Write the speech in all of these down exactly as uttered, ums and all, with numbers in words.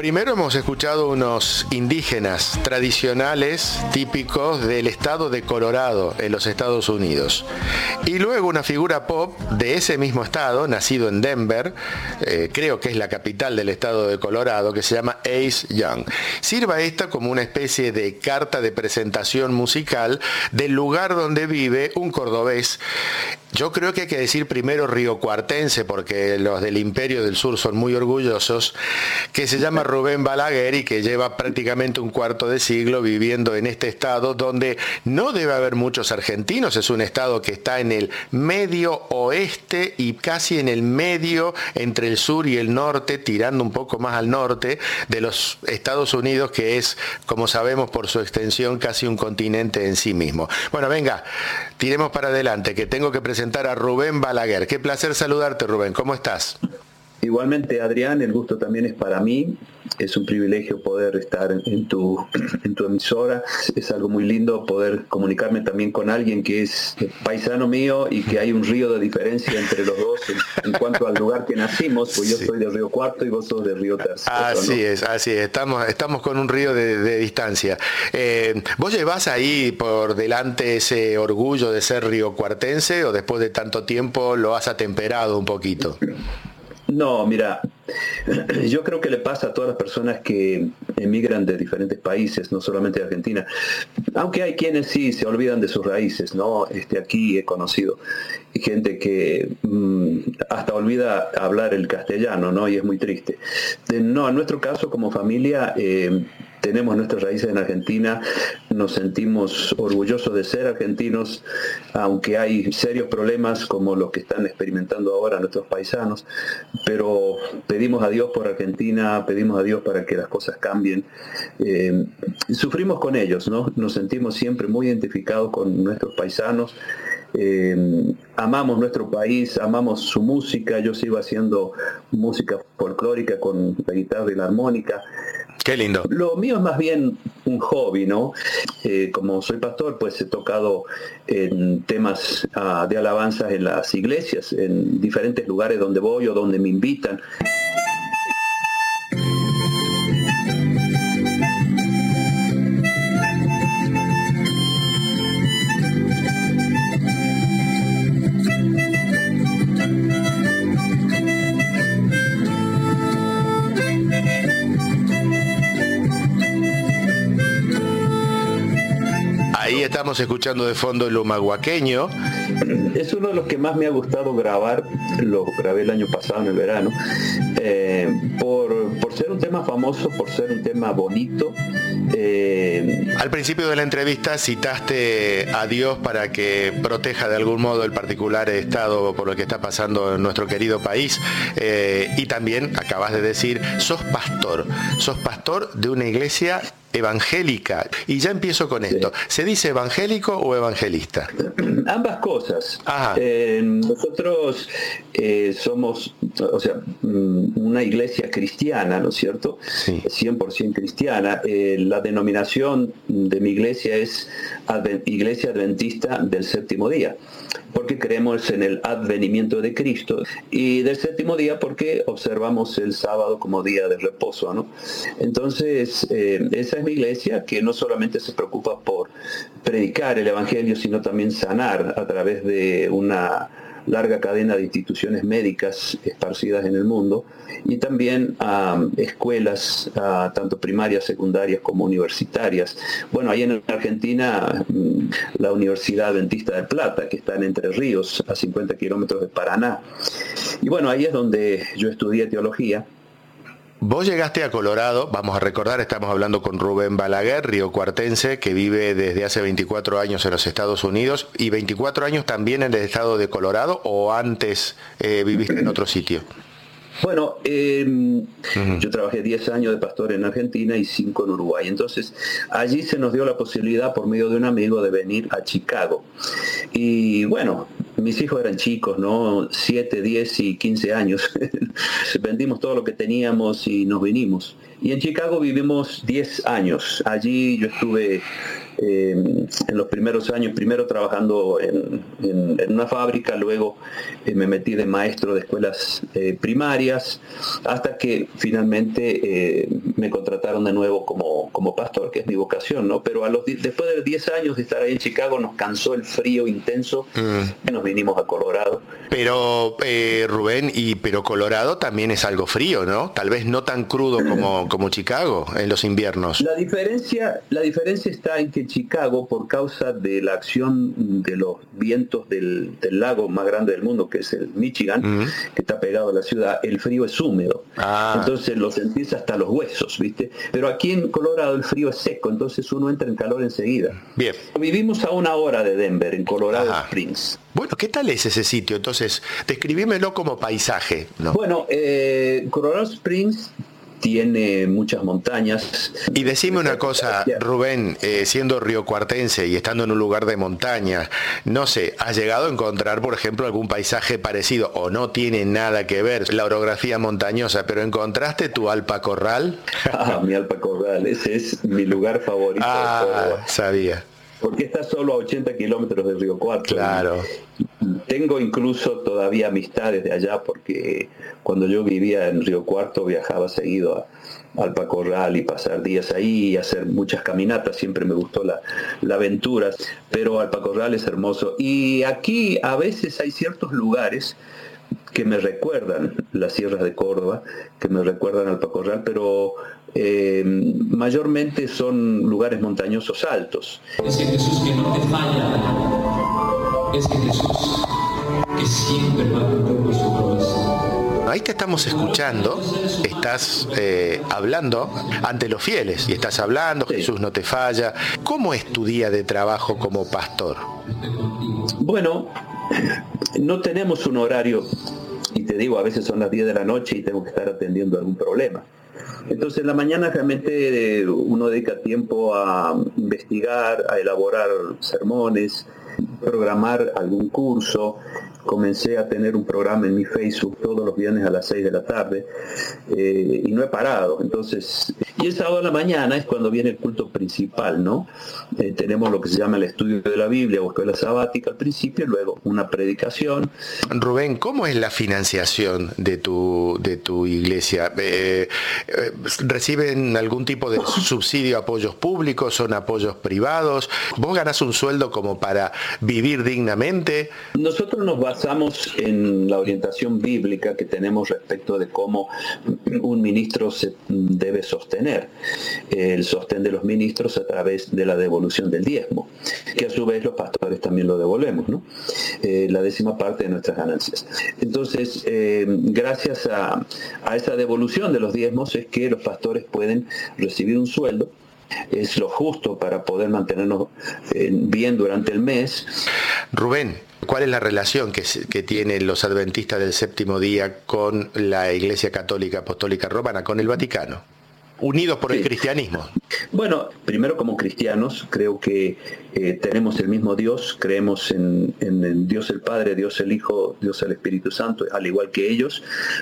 Primero hemos escuchado unos indígenas tradicionales típicos del estado de Colorado, en los Estados Unidos. Y luego una figura pop de ese mismo estado, nacido en Denver, eh, creo que es la capital del estado de Colorado, que se llama Ace Young. Sirva esta como una especie de carta de presentación musical del lugar donde vive un cordobés. Yo creo que hay que decir primero riocuartense, porque los del Imperio del Sur son muy orgullosos, que se llama Rubén Balaguer y que lleva prácticamente un cuarto de siglo viviendo en este estado donde no debe haber muchos argentinos. Es un estado que está en el medio oeste y casi en el medio entre el sur y el norte, tirando un poco más al norte de los Estados Unidos, que es, como sabemos por su extensión, casi un continente en sí mismo. Bueno, venga, tiremos para adelante, que tengo que presentar a Rubén Balaguer. Qué placer saludarte, Rubén. ¿Cómo estás? Igualmente, Adrián, el gusto también es para mí. Es un privilegio poder estar en tu, en tu emisora. Es algo muy lindo poder comunicarme también con alguien que es paisano mío y que hay un río de diferencia entre los dos en, en cuanto al lugar que nacimos, pues yo sí. Soy de Río Cuarto y vos sos de Río Tercero. Así ¿no? es, así es. Estamos, estamos con un río de, de distancia. Eh, ¿Vos llevás ahí por delante ese orgullo de ser riocuartense o después de tanto tiempo lo has atemperado un poquito? No, mira, yo creo que le pasa a todas las personas que emigran de diferentes países, no solamente de Argentina, aunque hay quienes sí se olvidan de sus raíces, ¿no? Este, aquí he conocido gente que mmm, hasta olvida hablar el castellano, ¿no? Y es muy triste. De, no, en nuestro caso como familia eh, tenemos nuestras raíces en Argentina, nos sentimos orgullosos de ser argentinos, aunque hay serios problemas como los que están experimentando ahora nuestros paisanos, pero pedimos a Dios por Argentina, pedimos a Dios para que las cosas cambien. Eh, sufrimos con ellos, ¿no? Nos sentimos siempre muy identificados con nuestros paisanos. Eh, amamos nuestro país, amamos su música. Yo sigo haciendo música folclórica con la guitarra y la armónica. Qué lindo. Lo mío es más bien un hobby, ¿no? Eh, como soy pastor, pues he tocado en temas uh, de alabanzas en las iglesias, en diferentes lugares donde voy o donde me invitan. Ahí estamos escuchando de fondo el humahuaqueño. Es uno de los que más me ha gustado grabar, lo grabé el año pasado en el verano, eh, por, por ser un tema famoso, por ser un tema bonito. Eh... Al principio de la entrevista citaste a Dios para que proteja de algún modo el particular estado por el que está pasando en nuestro querido país, eh, y también acabas de decir, sos pastor, sos pastor de una iglesia evangélica. Y ya empiezo con esto. Sí. ¿Se dice evangélico o evangelista? Ambas cosas. Eh, nosotros eh, somos, o sea, una iglesia cristiana, ¿no es cierto? Sí. cien por ciento cristiana. Eh, la denominación de mi iglesia es Advent, Iglesia Adventista del Séptimo Día, porque creemos en el advenimiento de Cristo, y del séptimo día porque observamos el sábado como día de reposo, ¿no? Entonces, eh, esa es mi iglesia, que no solamente se preocupa por predicar el evangelio, sino también sanar a través de una larga cadena de instituciones médicas esparcidas en el mundo, y también um, escuelas, uh, tanto primarias, secundarias como universitarias. Bueno, ahí en Argentina, um, la Universidad Adventista de Plata, que está en Entre Ríos, a cincuenta kilómetros de Paraná. Y bueno, ahí es donde yo estudié teología. Vos llegaste a Colorado, vamos a recordar, estamos hablando con Rubén Balaguer, riocuartense, que vive desde hace veinticuatro años en los Estados Unidos, y veinticuatro años también en el estado de Colorado, ¿o antes eh, viviste en otro sitio? Bueno, eh, uh-huh. yo trabajé diez años de pastor en Argentina y cinco en Uruguay. Entonces, allí se nos dio la posibilidad, por medio de un amigo, de venir a Chicago. Y bueno, mis hijos eran chicos, ¿no? siete, diez y quince años. Vendimos todo lo que teníamos y nos vinimos. Y en Chicago vivimos diez años. Allí yo estuve eh, en los primeros años, primero trabajando en, en, en una fábrica, luego eh, me metí de maestro de escuelas eh, primarias, hasta que finalmente eh, me contrataron de nuevo como, como pastor, que es mi vocación, ¿no? Pero a los, después de diez años de estar ahí en Chicago, nos cansó el frío intenso mm. y nos vinimos a Colorado. Pero, eh, Rubén, y pero Colorado también es algo frío, ¿no? Tal vez no tan crudo como, como Chicago en los inviernos. La diferencia, la diferencia está en que Chicago, por causa de la acción de los vientos del, del lago más grande del mundo, que es el Michigan, mm. que está pegado a la ciudad, el frío es húmedo. Ah. Entonces lo sentís hasta los huesos, ¿viste? Pero aquí en Colorado el frío es seco, entonces uno entra en calor enseguida. Bien. Vivimos a una hora de Denver, en Colorado Ajá. Springs. Bueno, ¿qué tal es ese sitio? Entonces, describímelo como paisaje, ¿no? Bueno, eh, Colorado Springs tiene muchas montañas. Y decime una cosa, Rubén, eh, siendo riocuartense y estando en un lugar de montaña, no sé, ¿has llegado a encontrar, por ejemplo, algún paisaje parecido o no tiene nada que ver la orografía montañosa, pero encontraste tu alpacorral? Ah, mi alpacorral, ese es mi lugar favorito. Ah, sabía. Porque está solo a ochenta kilómetros de Río Cuarto. Claro. Tengo incluso todavía amistades de allá, porque cuando yo vivía en Río Cuarto viajaba seguido a Alpacorral y pasar días ahí y hacer muchas caminatas. Siempre me gustó la, la aventura, pero Alpacorral es hermoso. Y aquí a veces hay ciertos lugares que me recuerdan las sierras de Córdoba, que me recuerdan Alpacorral, pero eh, mayormente son lugares montañosos altos. Es que Jesús que no te falla, es que Jesús que siempre va a cumplir con su promesa. Ahí te estamos escuchando, estás eh, hablando ante los fieles y estás hablando, sí. Jesús no te falla. ¿Cómo es tu día de trabajo como pastor? Bueno, no tenemos un horario, y te digo, a veces son las diez de la noche y tengo que estar atendiendo algún problema. Entonces en la mañana realmente uno dedica tiempo a investigar, a elaborar sermones, programar algún curso. Comencé a tener un programa en mi Facebook todos los viernes a las seis de la tarde eh, y no he parado. Entonces, y el sábado a la mañana es cuando viene el culto principal, ¿no? Eh, tenemos lo que se llama el estudio de la Biblia o escuela sabática al principio, y luego una predicación. Rubén, ¿cómo es la financiación de tu de tu iglesia? Eh, eh, ¿Reciben algún tipo de subsidio, apoyos públicos, son apoyos privados? ¿Vos ganás un sueldo como para vivir dignamente? Nosotros nos basamos en la orientación bíblica que tenemos respecto de cómo un ministro se debe sostener. El sostén de los ministros a través de la devolución del diezmo, que a su vez los pastores también lo devolvemos, ¿no? Eh, la décima parte de nuestras ganancias. Entonces, eh, gracias a, a esa devolución de los diezmos es que los pastores pueden recibir un sueldo. Es lo justo para poder mantenernos eh, bien durante el mes. Rubén, ¿cuál es la relación que, que tienen los adventistas del séptimo día con la Iglesia Católica Apostólica Romana, con el Vaticano? Unidos por sí. el cristianismo. Bueno, primero como cristianos creo que eh, tenemos el mismo Dios, creemos en, en, en Dios el Padre, Dios el Hijo, Dios el Espíritu Santo, al igual que ellos.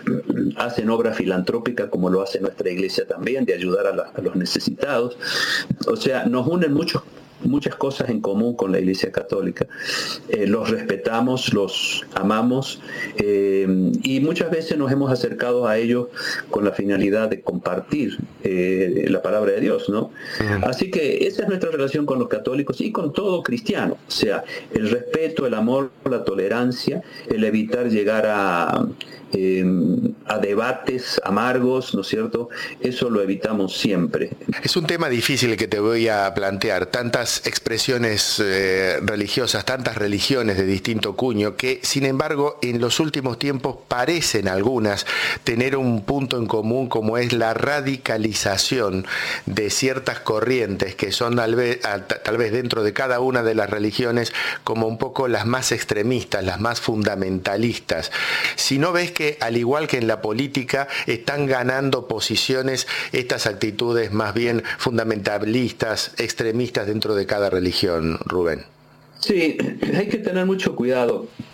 Hacen obra filantrópica como lo hace nuestra iglesia también, de ayudar a, la, a los necesitados. O sea, nos unen muchos muchas cosas en común con la Iglesia Católica. Eh, los respetamos, los amamos eh, y muchas veces nos hemos acercado a ellos con la finalidad de compartir eh, la palabra de Dios, ¿no? Uh-huh. Así que esa es nuestra relación con los católicos y con todo cristiano. O sea, el respeto, el amor, la tolerancia, el evitar llegar a... Eh, a debates amargos, ¿no es cierto? Eso lo evitamos siempre. Es un tema difícil que te voy a plantear. Tantas expresiones eh, religiosas, tantas religiones de distinto cuño, que sin embargo en los últimos tiempos parecen algunas tener un punto en común, como es la radicalización de ciertas corrientes que son tal vez, tal vez dentro de cada una de las religiones como un poco las más extremistas, las más fundamentalistas. Si no ves que al igual que en la política están ganando posiciones estas actitudes más bien fundamentalistas, extremistas dentro de cada religión, Rubén. Sí, hay que tener mucho cuidado.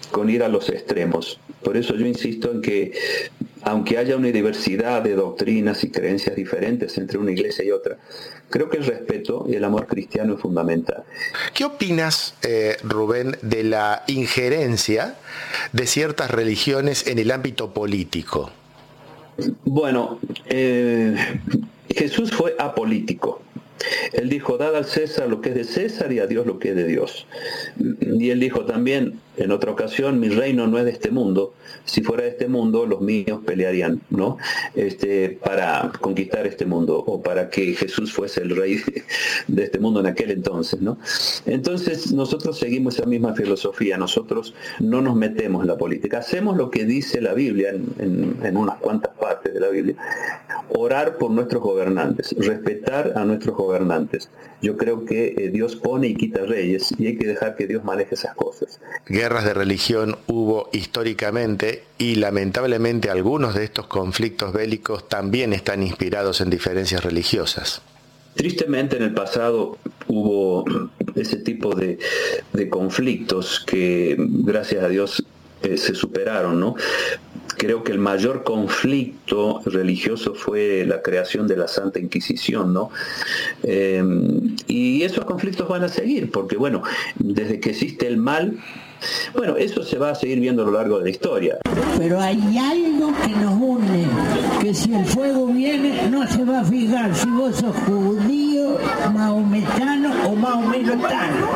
con ir a los extremos. Por eso yo insisto en que, aunque haya una diversidad de doctrinas y creencias diferentes entre una iglesia y otra, creo que el respeto y el amor cristiano es fundamental. ¿Qué opinas, eh, Rubén, de la injerencia de ciertas religiones en el ámbito político? Bueno, eh, Jesús fue apolítico. Él dijo, dad al César lo que es de César y a Dios lo que es de Dios. Y él dijo también, en otra ocasión, mi reino no es de este mundo. Si fuera de este mundo, los míos pelearían, ¿no? Este, para conquistar este mundo, o para que Jesús fuese el rey de, de este mundo en aquel entonces, ¿no? Entonces, nosotros seguimos esa misma filosofía. Nosotros no nos metemos en la política. Hacemos lo que dice la Biblia, en, en, en unas cuantas partes de la Biblia. Orar por nuestros gobernantes, respetar a nuestros gobernantes. Yo creo que eh, Dios pone y quita reyes, y hay que dejar que Dios maneje esas cosas. Guerras de religión hubo históricamente, y lamentablemente algunos de estos conflictos bélicos también están inspirados en diferencias religiosas. Tristemente en el pasado hubo ese tipo de, de conflictos que, gracias a Dios, eh, se superaron, ¿no? Creo que el mayor conflicto religioso fue la creación de la Santa Inquisición, ¿no? Eh, y esos conflictos van a seguir, porque bueno, desde que existe el mal, bueno, eso se va a seguir viendo a lo largo de la historia. Pero hay algo que nos une, que si el fuego viene, no se va a fijar si vos sos judío, maometano o maomelotano.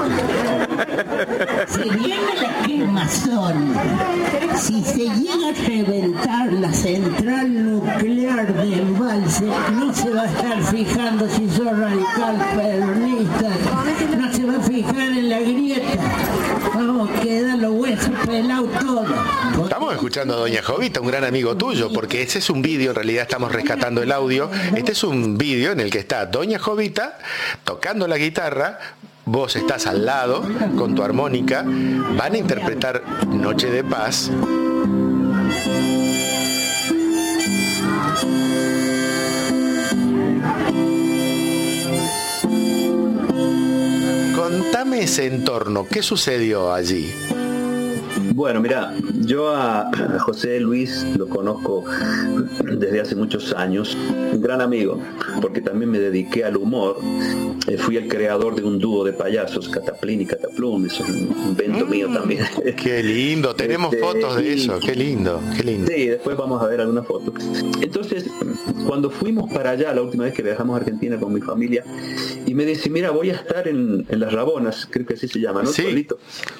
Se viene la quemazón. Si se llega a reventar la central nuclear de Embalse, no se va a estar fijando si sos radical peronista, no se va a fijar en la grieta. Vamos, quedan los huesos pelados todos. Estamos escuchando a Doña Jovita, un gran amigo tuyo, porque ese es un vídeo, en realidad estamos rescatando el audio. Este es un vídeo en el que está Doña Jovita tocando la guitarra, vos estás al lado con tu armónica, van a interpretar Noche de Paz. Contame ese entorno, ¿qué sucedió allí? Bueno, mira, yo a José Luis lo conozco desde hace muchos años, un gran amigo, porque también me dediqué al humor. Eh, fui el creador de un dúo de payasos, Cataplín y Cataplum, es un invento mm, mío también. Qué lindo, tenemos este, fotos de y, eso, qué lindo, qué lindo. Sí, después vamos a ver algunas fotos. Entonces, cuando fuimos para allá, la última vez que viajamos a Argentina con mi familia, y me dice, mira, voy a estar en, en Las Rabonas, creo que así se llama, ¿no? Sí. Solito,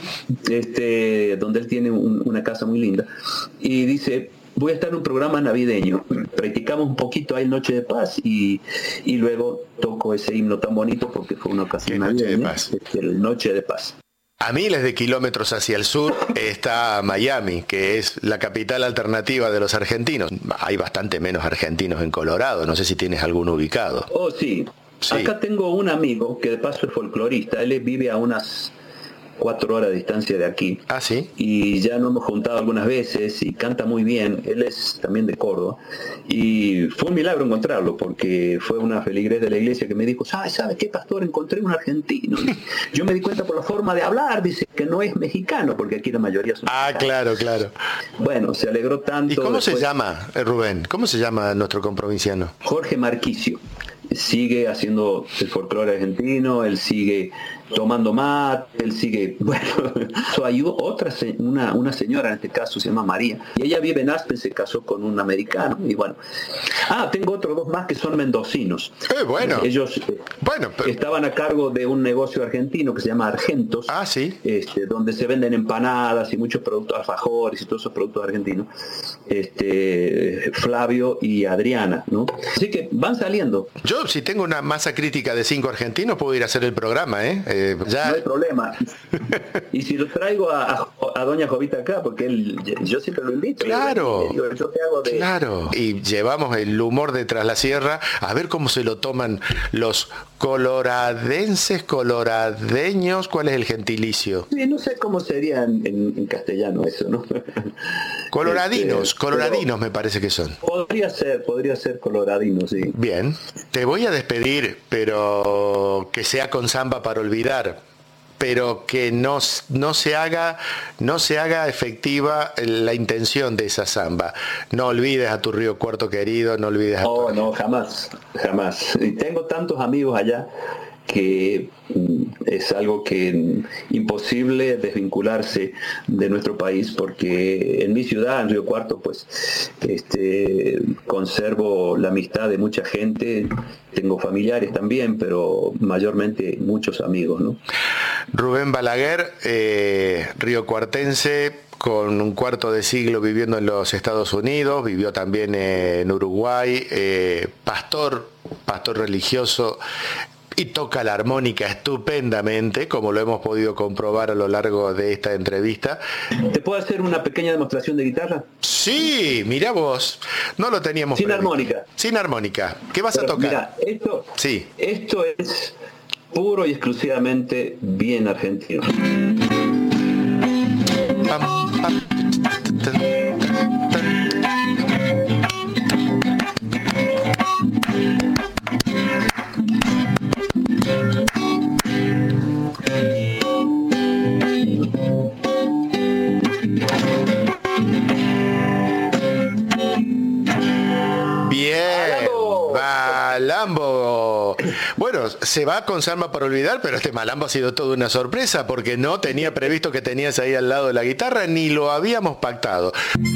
este, donde él tiene un, una casa muy linda, y dice, voy a estar en un programa navideño, practicamos un poquito ahí Noche de Paz, y, y luego toco ese himno tan bonito porque fue una ocasión navideña, el Noche de Paz. A miles de kilómetros hacia el sur está Miami, que es la capital alternativa de los argentinos. Hay bastante menos argentinos en Colorado, no sé si tienes alguno ubicado. Oh, sí. Sí. Acá tengo un amigo que de paso es folclorista, él vive a unas cuatro horas de distancia de aquí. Ah, sí. Y ya nos hemos juntado algunas veces y canta muy bien. Él es también de Córdoba. Y fue un milagro encontrarlo porque fue una feligres de la iglesia que me dijo, ¿sabes sabe qué, pastor? Encontré un argentino. Yo me di cuenta por la forma de hablar, dice que no es mexicano, porque aquí la mayoría son Ah, mexicanos. Claro, claro. Bueno, se alegró tanto. ¿Y cómo después... se llama, Rubén? ¿Cómo se llama nuestro comprovinciano? Jorge Marquicio. Sigue haciendo el folclore argentino, él sigue tomando mate, él sigue, bueno, hay otra, una, una señora en este caso se llama María, y ella vive en Aspen, se casó con un americano, y bueno, ah, tengo otros dos más que son mendocinos. Eh, bueno. Ellos eh, bueno, pero... estaban a cargo de un negocio argentino que se llama Argentos, ah, sí. este, donde se venden empanadas y muchos productos, alfajores y todos esos productos argentinos, este, Flavio y Adriana, ¿no? Así que van saliendo. Yo, si tengo una masa crítica de cinco argentinos, puedo ir a hacer el programa, ¿eh? eh ya... No hay problema. Y si lo traigo a, a, a Doña Jovita acá, porque él, yo siempre lo invito. Claro, digo, yo te hago de... claro. Y llevamos el humor de Tras la Sierra, a ver cómo se lo toman los coloradenses, coloradeños, ¿cuál es el gentilicio? Sí, no sé cómo sería en, en, en castellano eso, ¿no? Coloradinos, este, coloradinos me parece que son. Podría ser, podría ser coloradinos, sí. Bien, te voy a despedir, pero que sea con samba para olvidar. pero que no, no se haga, no se haga efectiva la intención de esa samba. No olvides a tu Río Cuarto querido, no olvides a Oh, tu... no, jamás, jamás. Y tengo tantos amigos allá que es algo que imposible desvincularse de nuestro país, porque en mi ciudad, en Río Cuarto, pues este, conservo la amistad de mucha gente, tengo familiares también, pero mayormente muchos amigos, ¿no? Rubén Balaguer, eh, riocuartense, con un cuarto de siglo viviendo en los Estados Unidos, vivió también en Uruguay, eh, pastor, pastor religioso, y toca la armónica estupendamente, como lo hemos podido comprobar a lo largo de esta entrevista. ¿Te puedo hacer una pequeña demostración de guitarra? Sí, mirá vos, no lo teníamos Sin previsto. armónica. Sin armónica. ¿Qué vas Pero, a tocar? Mira, esto, sí. esto es puro y exclusivamente bien argentino. Pam, pam, Bien, Malambo. Bueno, se va con Samba por olvidar, pero este Malambo ha sido toda una sorpresa porque no tenía previsto que tenías ahí al lado de la guitarra, ni lo habíamos pactado.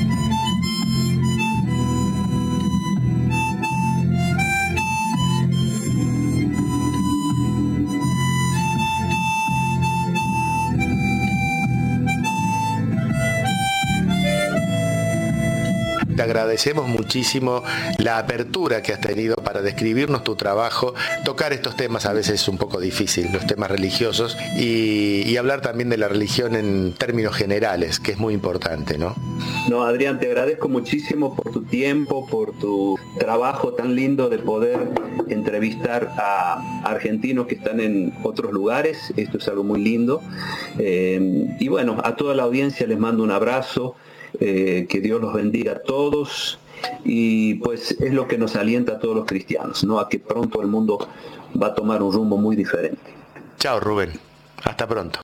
Te agradecemos muchísimo la apertura que has tenido para describirnos tu trabajo, tocar estos temas a veces es un poco difícil, los temas religiosos, y, y hablar también de la religión en términos generales, que es muy importante, ¿no? No, Adrián, te agradezco muchísimo por tu tiempo, por tu trabajo tan lindo de poder entrevistar a argentinos que están en otros lugares. Esto es algo muy lindo. Eh, y bueno, a toda la audiencia les mando un abrazo. Eh, que Dios los bendiga a todos, y pues es lo que nos alienta a todos los cristianos, ¿no? A que pronto el mundo va a tomar un rumbo muy diferente. Chao, Rubén, hasta pronto.